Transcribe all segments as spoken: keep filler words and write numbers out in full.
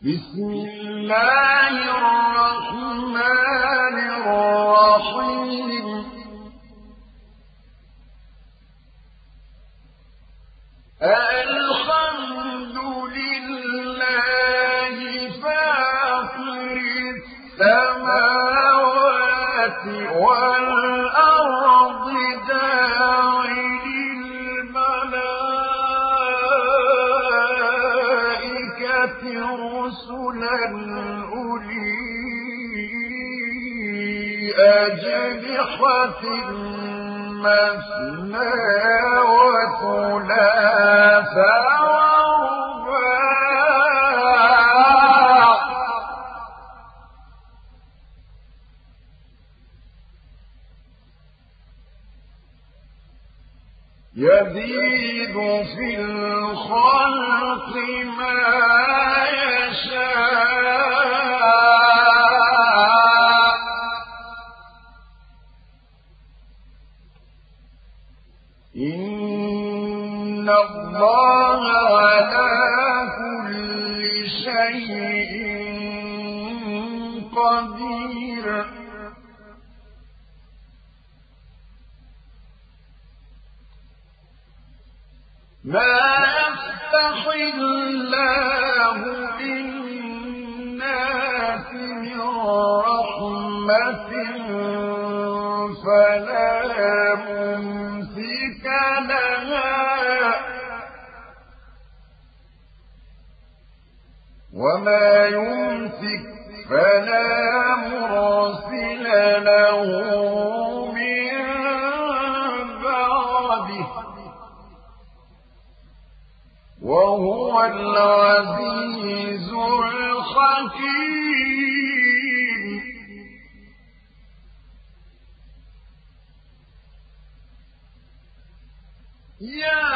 بسم الله الرحمن الرحيم الحمد لله فاطر السماوات والأرض جاعل الملائكة رسلا أولي أجنحة مثنى وثلاث ورباع يزيد في الخلق ما يشاء إن الله على كل شيء قدير ما يفتح الله للناس من رحمة فلا ممسك لها وما يمسك فلا مرسل له من بعده وهو العزيز الحكيم يا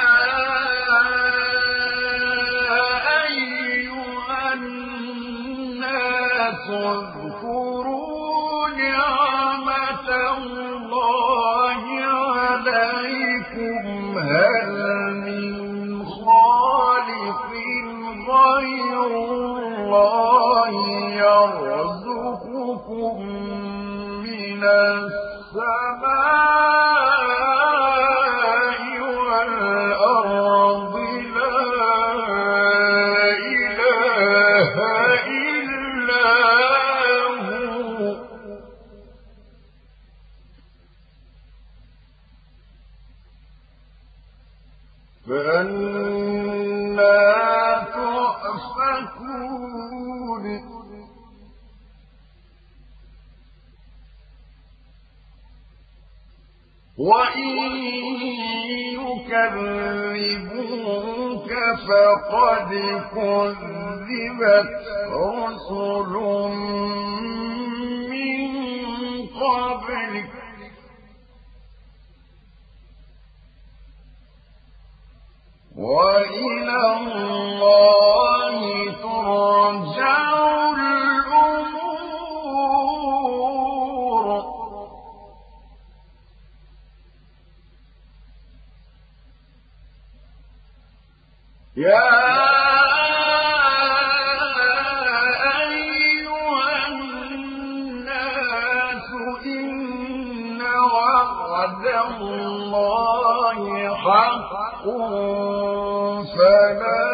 أيها الناس اذكروا نعمة الله عليكم هل من خالق غير الله يرزقكم من السماء والأرض لا إله إلا هو فأنى تؤفكون وإن يكذبوك فقد كذبت رسل من قبلك وإلى الله ترجع الأمور يا أيها الناس إن وعد الله حق فلا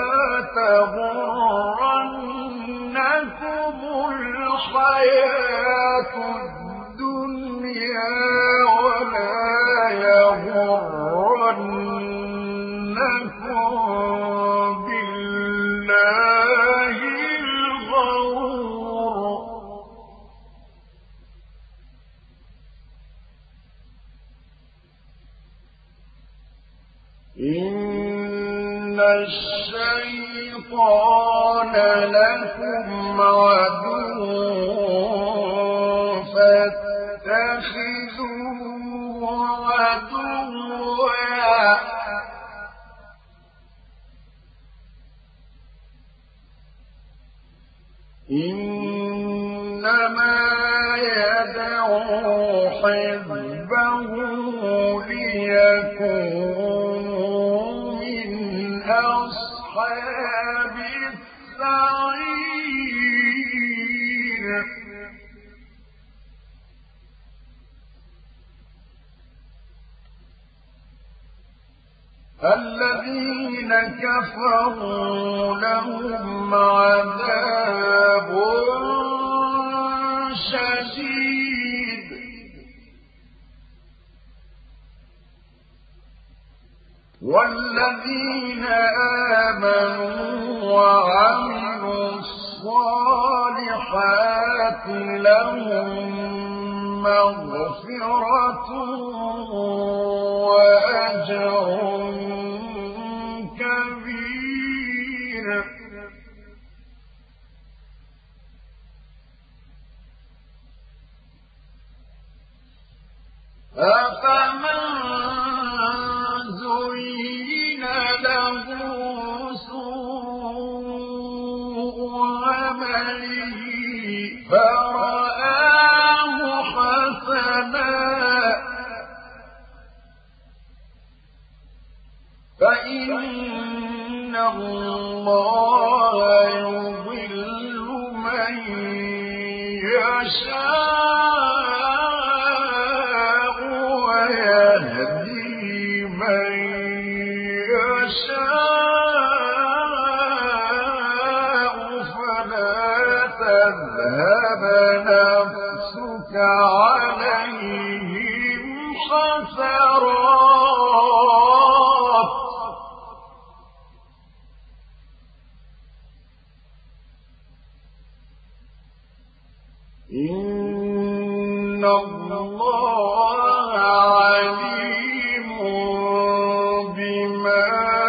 تغرنكم الحياة الدنيا ولا يغرنكم بالله الغرور إن الشيطان لكم عدو فاتخذوه عدوا إنما يدعو حزبه ليكونوا من أصحاب السعير الذين كفروا لهم عذاب شديد والذين آمنوا وعملوا الصالحات لهم مغفرة وأجر كبير أفمن زين له سوء عمله فرآه حسنا فإن الله يضل من يشاء ويهدي من يشاء فلا تذهب نفسك عليهم حسرات إن الله عليم بما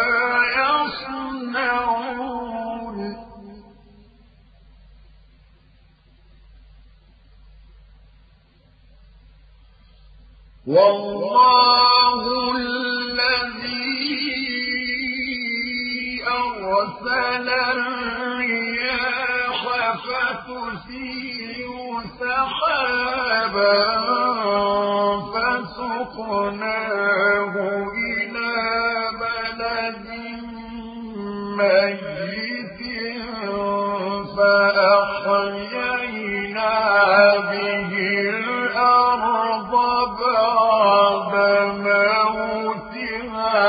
يصنعون والله الذي أرسل الرياح فتثير سحابا فسقناه إلى بلد ميت فأحيينا به الأرض بعد موتها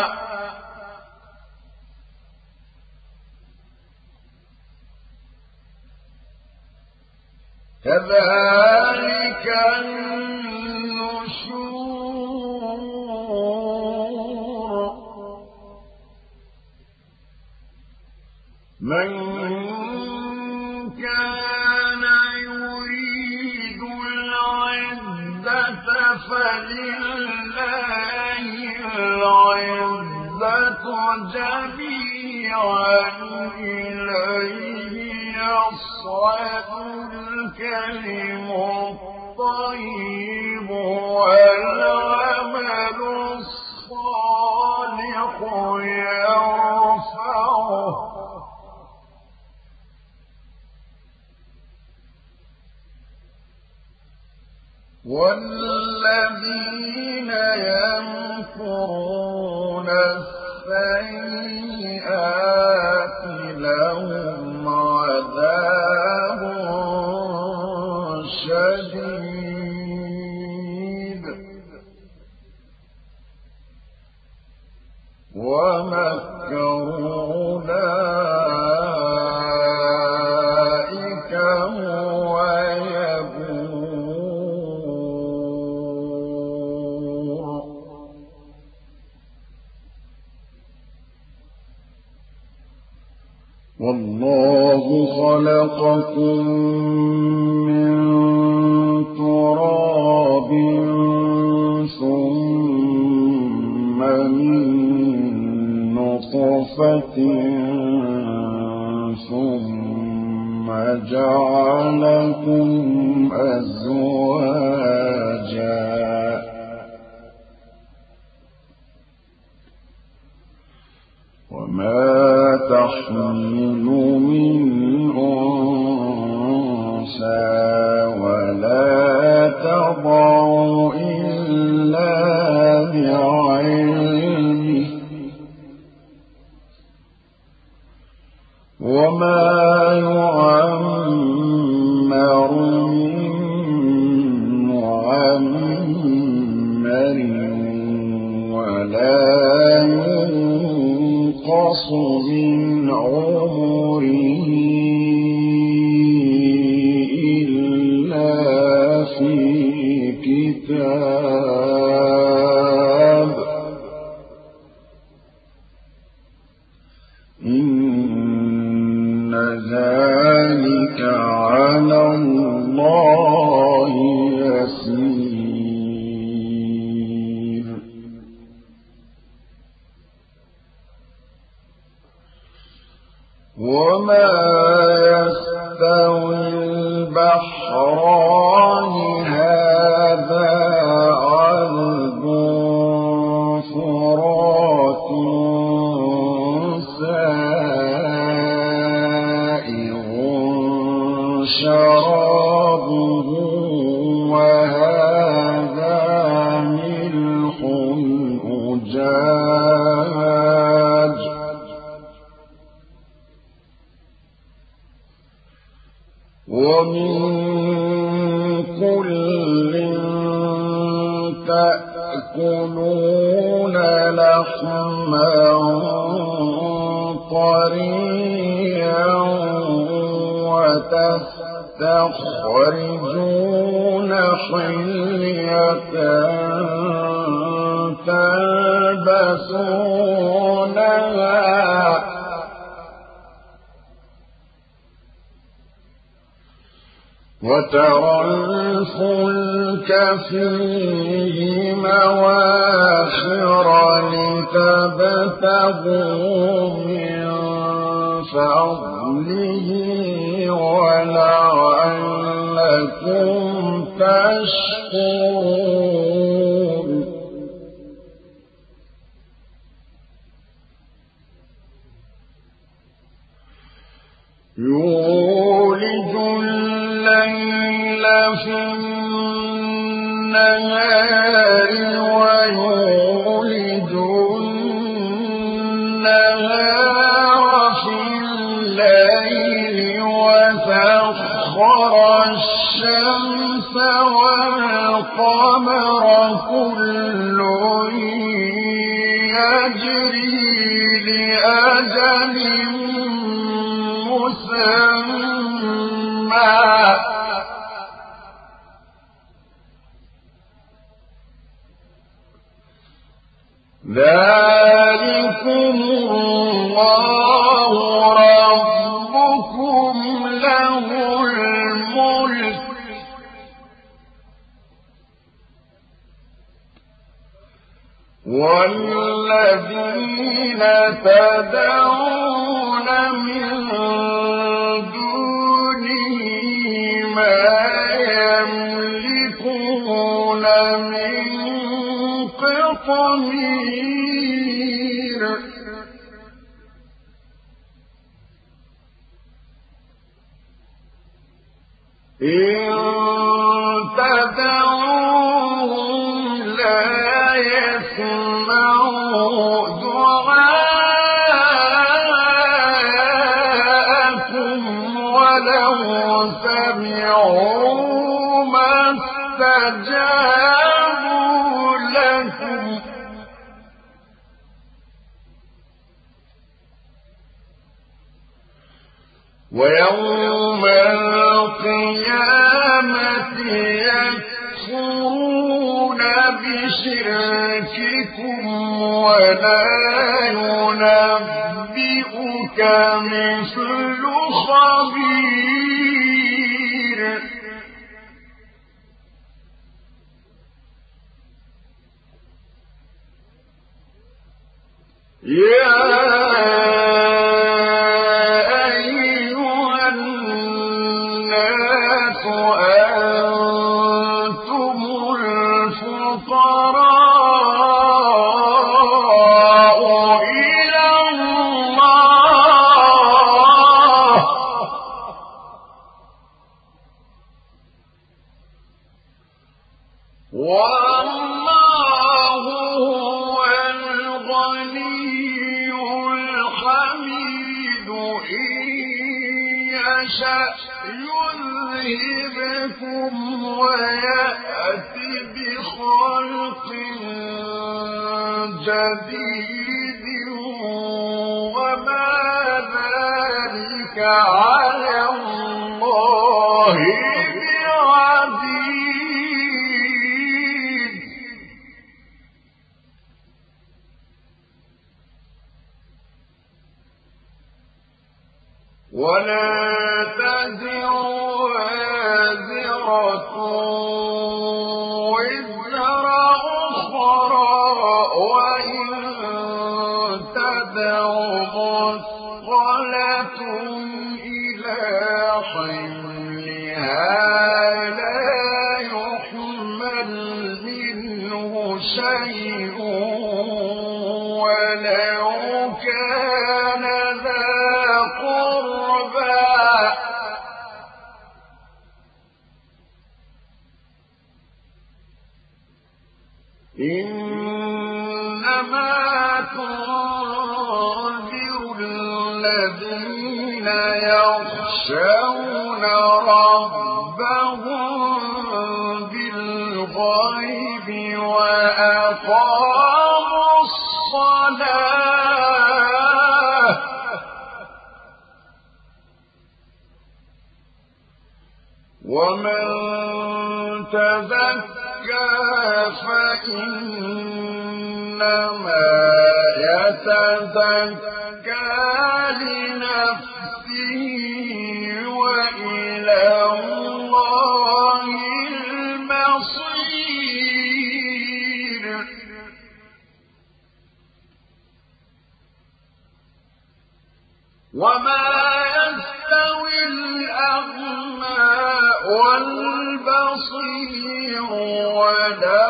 كذلك النشور من كان يريد العزة فلله العزة جميعا إليه يصعد الكلم الطيب والعمل الصالح يرفعه والذين يمكرون السيئات لهم عذاب شديد ومكروا أولئك هو يبور والله خلقكم من تراب ثم من نطفة ثم جعلكم أزواجا وما تحمل من أنثى ولا تضع إلا بعلمه وما يعمر من معمر ولا ينقص ذلك على الله يسير. وما يستوي البحران هذا عذب فرات سائغ شرابه وهذا ملح أجاج ومن كل تأكلون لحما طريا وتستخرجون حلية تلبسونها وترى الفلك فيه مواخر لتبتغوا من فضله ولعلكم تشكرون. يولج الليل في النهار ويولج النهار في الليل وسخر الشمس والقمر كل يجري لأجل مسمى ذلكم الله ربكم له الملك والذين تدعون من دونه ما يملكون من قطمير إن تدعوهم لا يسمعوا دعاءكم ولو سمعوا ما استجابوا لكم ويوم القيامة يكفرون بشرككم ولا ينبئك مثل خبير. يا أيها الناس أنتم الفقراء إلى الله والله هو الغني الحميد. إن يشأ يذهبكم ويأتي بخلق جديد وما ذلك على الله بعزيز. ولا تهنوا إنما تنذر الذين يخشون ربهم بالغيب وأقاموا الصلاة ومن تزكى فإنما يتزكى لنفسه وإلى الله المصير وما يستوي الأعمى والبصير ولا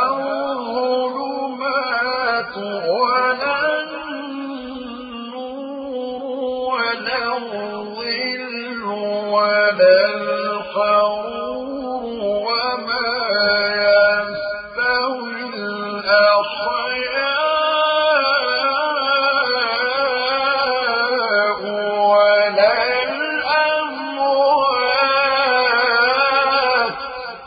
الظلمات ولا النور ولا الظل ولا الحرور وما يستوي الأحياء ولا الأموات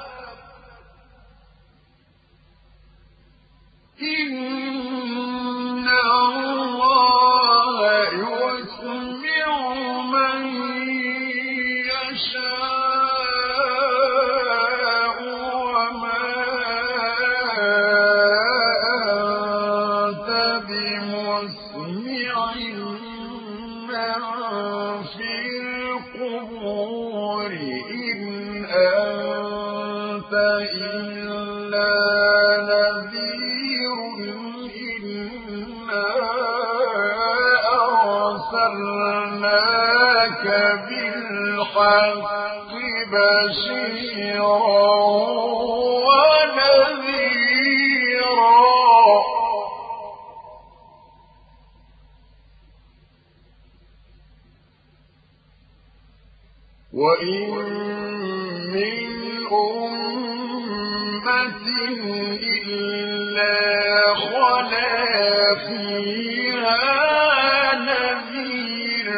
إن الله يسمع من يشاء وما أنت بمسمع من في القبور إن أنت إلا نذير إنا أرسلناك بالحق بشيرا ونذيرا وإن من أمة إلا خلا فيها نذير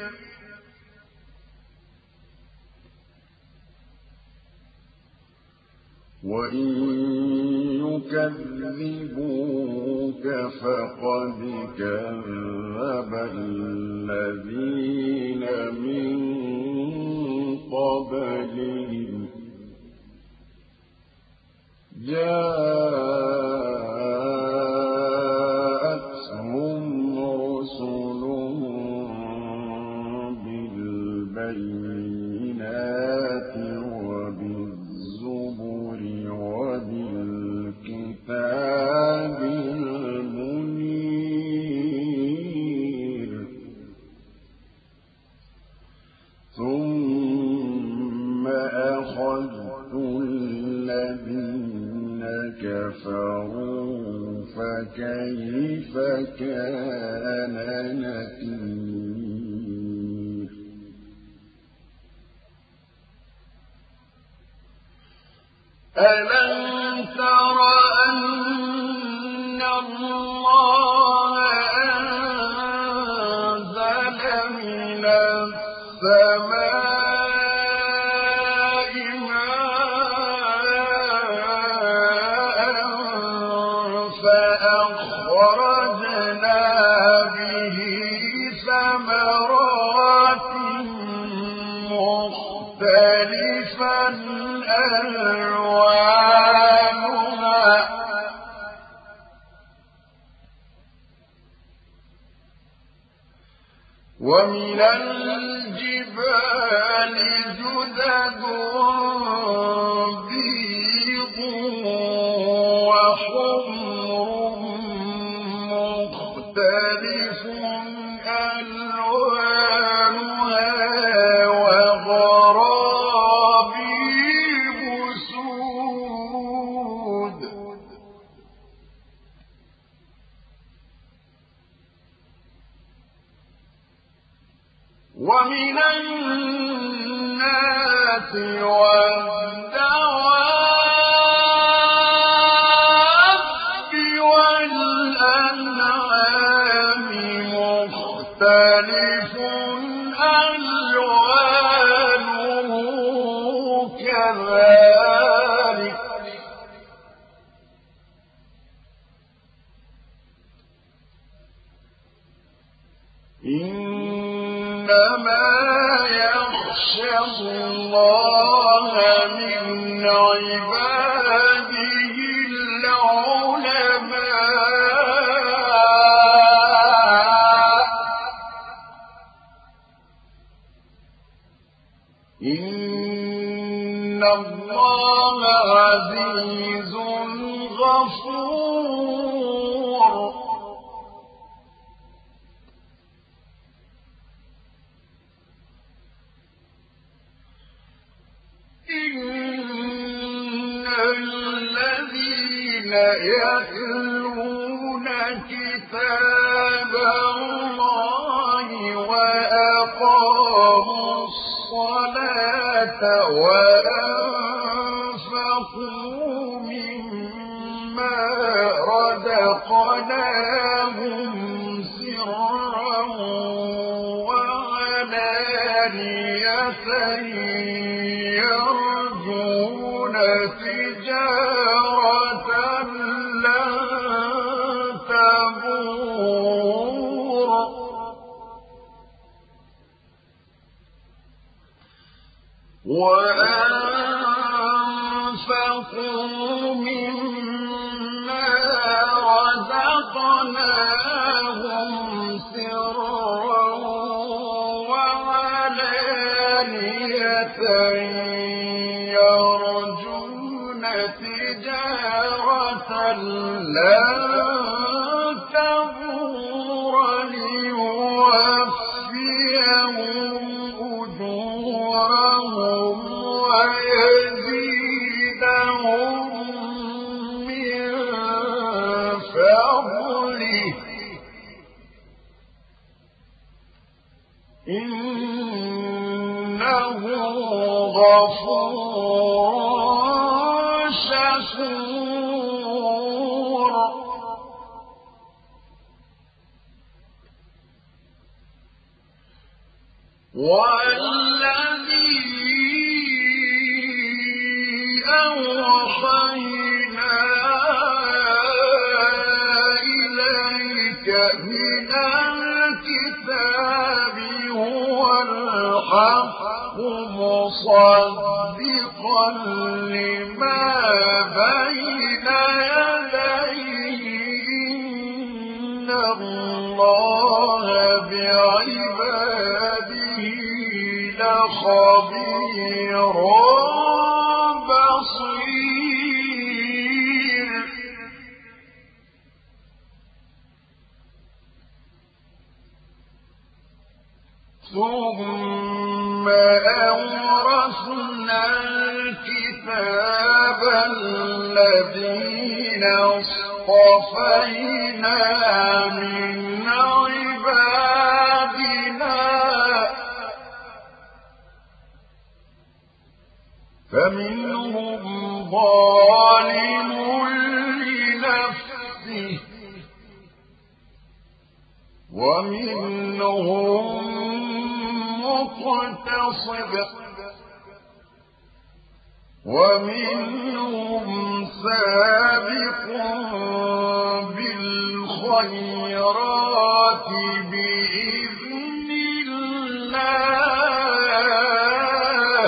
وإن يكذبوك فقد كذب الذين من قبلهم جاءتهم رسلهم بالبينات وبالزبر وبالكتاب المنير ثم أخذت الذين كفروا فكيف كان نكير ألم تر أن الله أنزل من السماء فأخرجنا به ثمرات مختلفا ألوانها ومن الجبال جدد بيض وحمر مختلف ألوانها وغرابيب سود ومن الناس والدواب اللَّهَ مِنْ عِبَادِهِ الْعُلَمَاءُ إِنَّ اللَّهَ عَزِيزٌ غَفُورٌ. إِنَّ الَّذِينَ يَتْلُونَ كِتَابَ اللَّهِ وَأَقَامُوا الصَّلَاةَ وَأَنفَقُوا مِمَّا رَزَقْنَاهُمْ سِرًّا وَعَلَانِيَةً يَرْجُونَ تِجَارَةً لَّن تَبُورَ وَأَنفَقُوا مِمَّا رَزَقْنَاهُمْ سِرًّا وَعَلَانِيَةً يَرْجُونَ تِجَارَةً لَّن تَبُورَ لِيُوَفِّيَهُمْ أُجُورَهُمْ وَيَزِيدَهُم مِّن فَضْلِهِ إِنَّهُ غَفُورٌ شَكُورٌ. وَالَّذِي أَوْحَيْنَا إِلَيْكَ مِنَ الْكِتَابِ هُوَ الْحَقُّ مُصَدِّقًا لِّمَا بَيْنَ يَدَيْهِ إِنَّ اللَّهَ بِعِبَادِهِ لَخَبِيرٌ بَصِيرٌ. ثُمَّ أَوْرَثْنَا الْكِتَابَ الَّذِينَ اصْطَفَيْنَا مِنْ عِبَادِنَا فَمِنْهُمْ ظَالِمٌ لِّنَفْسِهِ وَمِنْهُم مُّقْتَصِدٌ وَمِنْهُمْ سَابِقٌ بِالْخَيْرَاتِ بِإِذْنِ اللَّهِ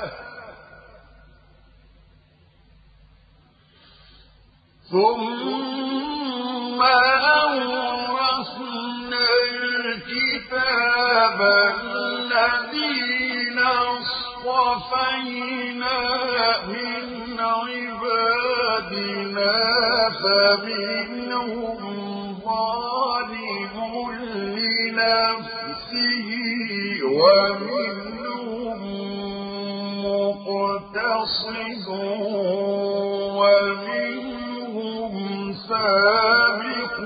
ثُمَّ أَوْرَثْنَا الْكِتَابَ الَّذِينَ اصْطَفَيْنَا مِنْ عِبَادِنَا فَمِنْهُمْ ظَالِمٌ لِّنَفْسِهِ وَمِنْهُم مُّقْتَصِدٌ وَمِنْهُمْ سَابِقٌ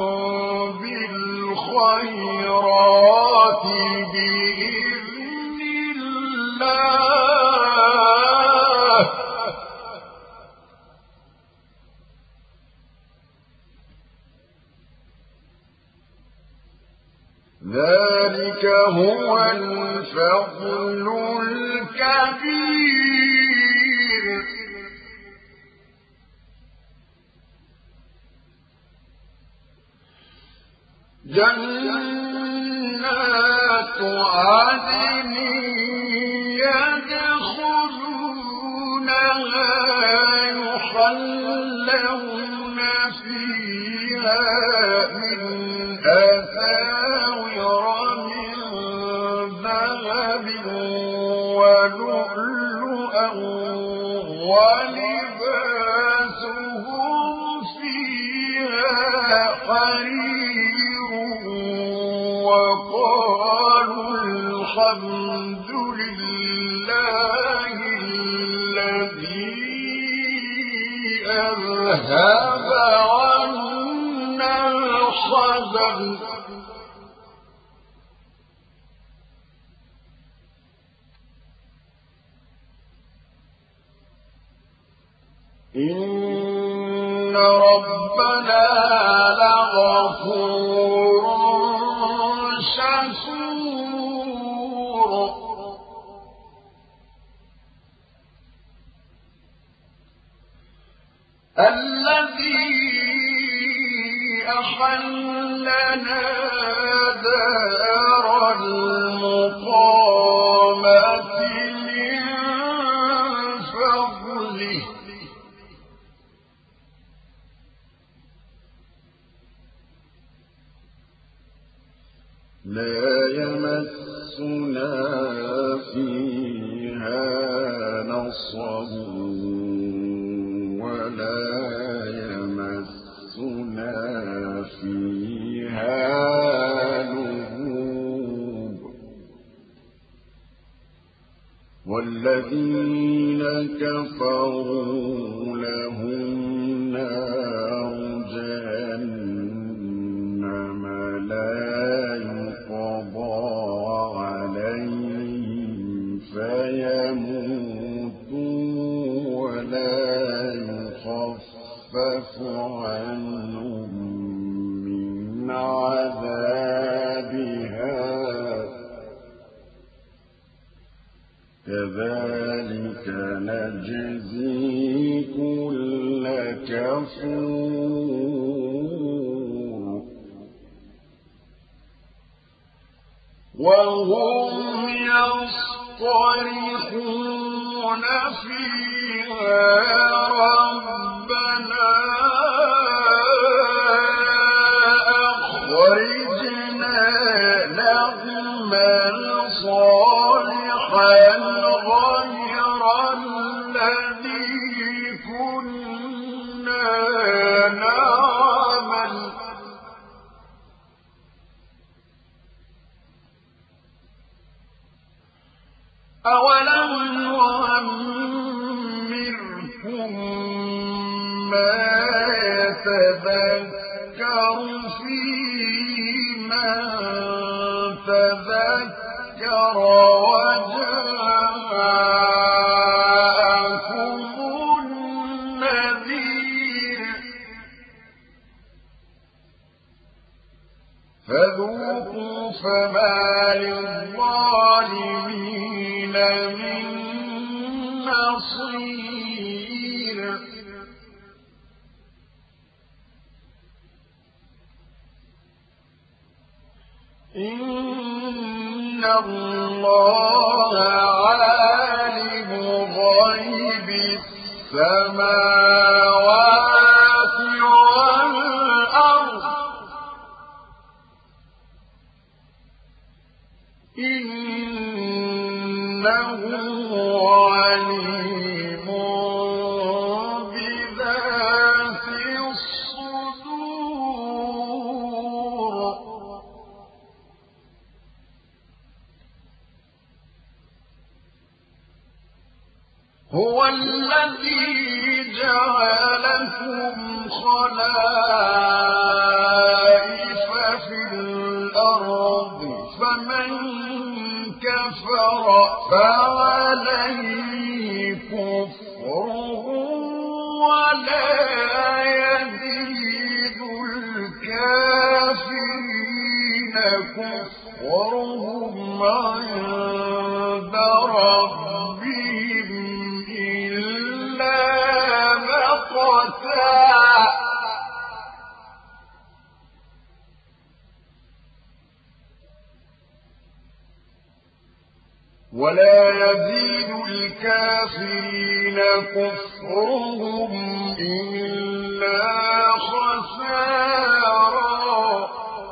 بِالْخَيْرَاتِ بِإِذْنِ اللَّهِ ذَلِكَ هُوَ الْفَضْلُ الْكَبِيرُ. جَنَّاتُ عَدْنٍ يحلون فيها من أساور من ذهب ولؤلؤا ولباسهم فيها حرير وقالوا الحمد لله الذي أذهب عنا الحزن إن ربنا لغفور شكور الذي أحلنا دار المقامة من فضله لا يمسنا فيها نصب ولا يمسنا فيها لغوب والذين كفروا لهم نار جهنم لا يقضى عليهم فيموتوا ولا يخفف عنهم من عذابها كذلك نجزي كل كفور وهم يصطرخون فيها ربنا أخرجنا نعمل صالحا غير الذي كنا نعمل أولم نعمركم ما يتذكر فيه من تذكر وجاءكم النذير فذوقوا فما للظالمين من نصير إن الله عالم غيب السماوات والأرض إنه عليم بذات الصدور هو الذي جعلكم خلائف في الأرض فمن كفر فعليه كفره ولا يزيد الكافرين كفرهم عند ربهم إلا مقتا ولا يزيد الكافرين الكافرين كفرهم إلا خسارا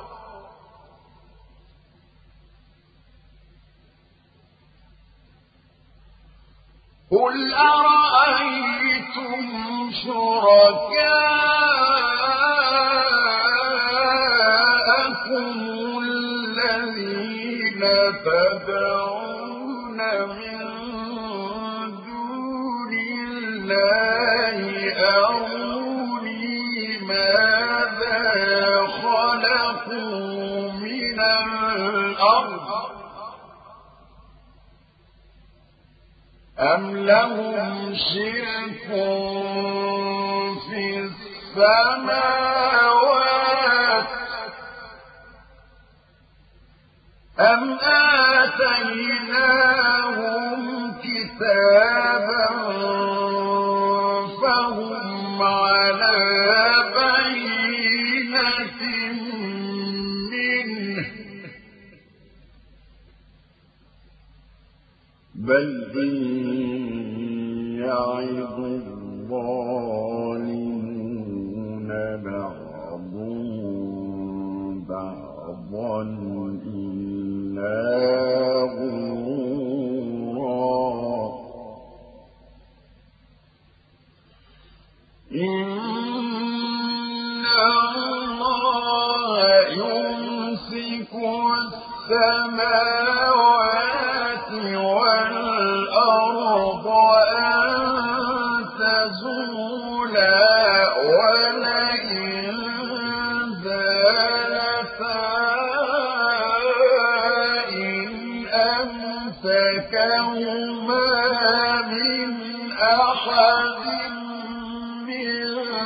قل أرأيتم شركاءكم الذين تدعون من دون الله أروني ماذا خلقوا من الأرض أم لهم شرك في السماوات أم آتيناهم كتابا فهم على بينة منه بل إن يعظ الظالمون بعضهم بعضا إلا غرورا إن الله يمسك السماوات والأرض أن تزولا ولئن زالتا إن أمسكهما من أحد من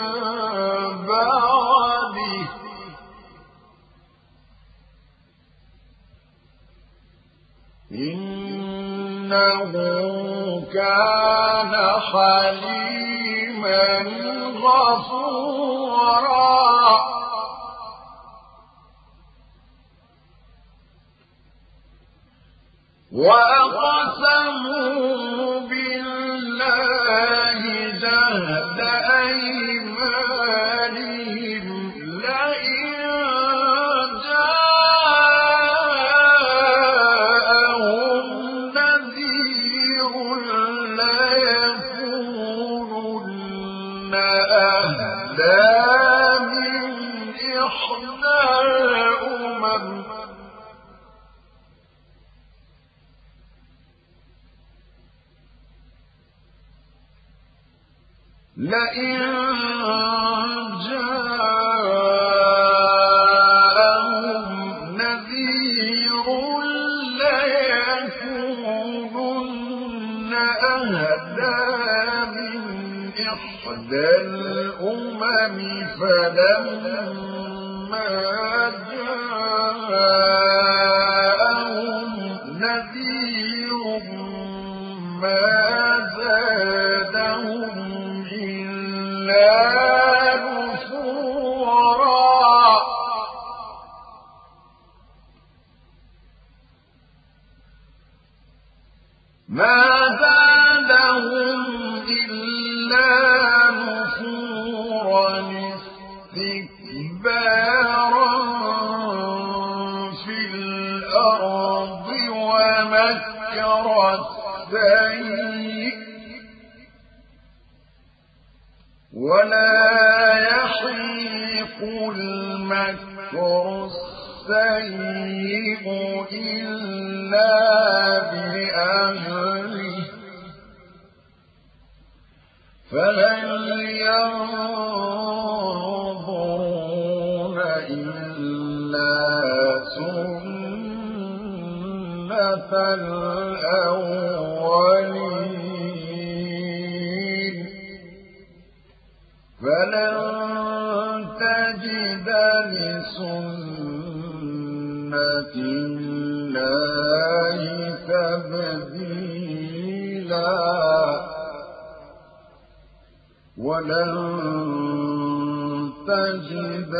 بعده إنه كان حليما غفورا وأقسموا بالله جهد أيمانهم لئن لئن جاءهم نذير ليكونن أهدى من إحدى الأمم فلما جاءهم نذير ما زادهم نفورا ما زادهم إلا نفورا استكبارا في الأرض ومكر السيء ولا يحيق المكر السيء إلا بأهله فهل ينظرون إلا سنة الأولين فلن تجد لسنة الله تبديلا ولن تجد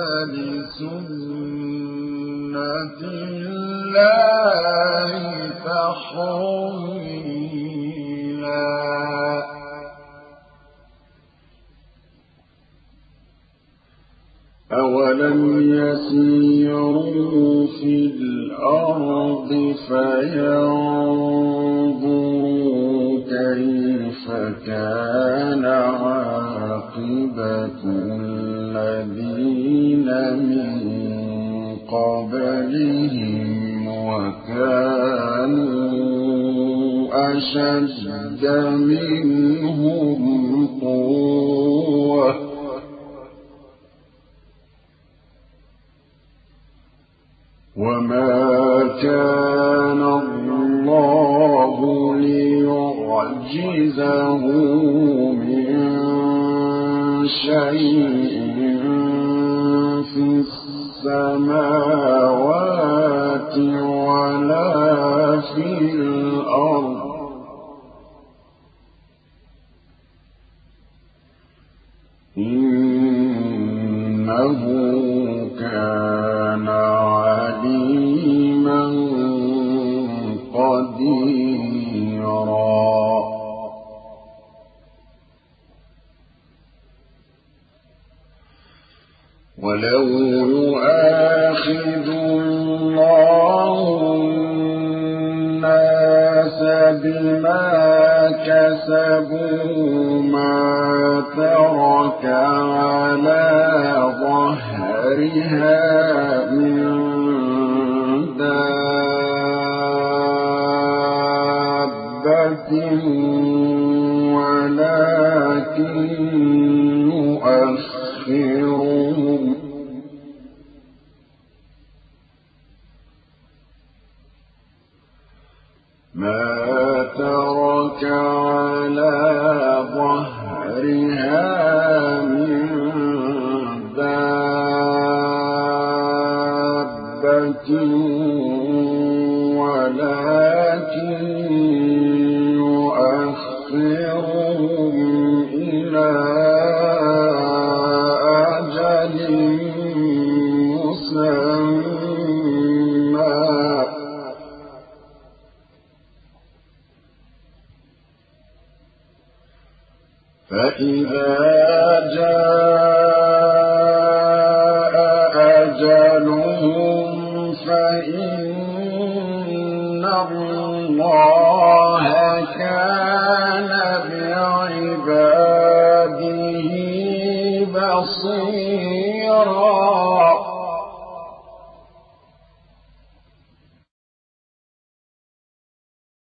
لسنة الله تحويلا أَوَلَمْ يَسِيرُوا فِي الْأَرْضِ فَيَنظُرُوا كَيْفَ كَانَ عَاقِبَةُ الَّذِينَ مِن قَبْلِهِمْ وَكَانُوا أَشَدَّ مِنْهُمْ قُوَّةً وَمَا كَانَ اللَّهُ لِيُعْجِزَهُ مِن شَيْءٍ فِي السَّمَاوَاتِ وَلَا فِي الْأَرْضِ إِنَّهُ كَانَ عَلِيمًا قَدِيرًا. وَلَوْ يُؤَاخِذُ اللَّهُ النَّاسَ بِمَا كَسَبُوا مَا تَرَكَ عَلَى ظَهْرِهَا مِن دَابَّةٍ وَلَكِن يُؤَخِّرُهُمْ مَا تَرَكَ عَلَى ظَهْرِهَا مِن دَابَّةٍ وَلَكِن يُؤَخِّرُهُمْ إِلَىٰ أَجَلٍ مُّسَمًّى فَإِذَا جَاءَ أَجَلُهُمْ فَإِنَّ اللَّهَ